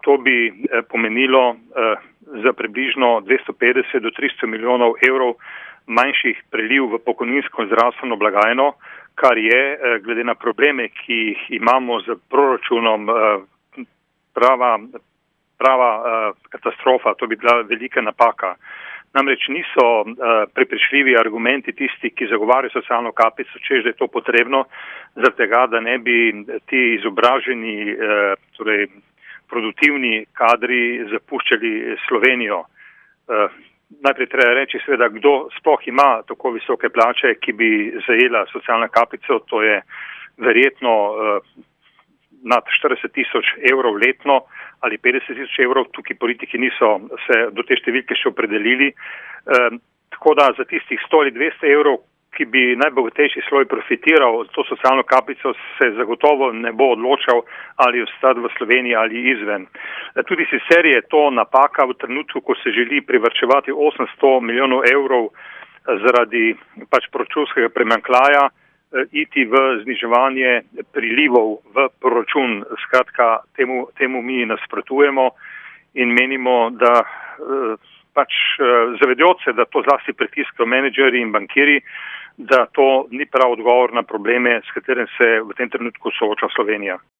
To bi pomenilo za približno 250 do 300 milijonov evrov manjših priliv v pokojninsko in zdravstveno blagajno, kar je, glede na probleme, ki jih imamo z proračunom, prava katastrofa. To bi bila velika napaka. Namreč niso prepričljivi argumenti tisti, ki zagovarjajo socialno kapico, češ da je to potrebno, zaradi tega, da ne bi ti izobraženi, torej produktivni kadri zapuščali Slovenijo. Najprej treba reči seveda, kdo sploh ima tako visoke plače, ki bi zajela socialno kapico, to je verjetno nad 40 tisoč evrov letno ali 50 tisoč evrov, tukaj politiki niso se do te številke še opredelili. Tako da za tistih 100 ali 200 evrov, ki bi najbogatejši sloj profitiral z to socialno kapico, se zagotovo ne bo odločal ali ostati v Sloveniji ali izven. Tudi sicer je to napaka v trenutku, ko se želi privarčevati 800 milijonov evrov zaradi proračunskega primanjkljaja, iti v zniževanje prilivov v proračun. Skratka, temu mi nasprotujemo in menimo, da zavedajoč se, da to zlasti pritiskajo menedžerji in bankiri, da to ni prav odgovor na probleme, s katerim se v tem trenutku sooča Slovenija.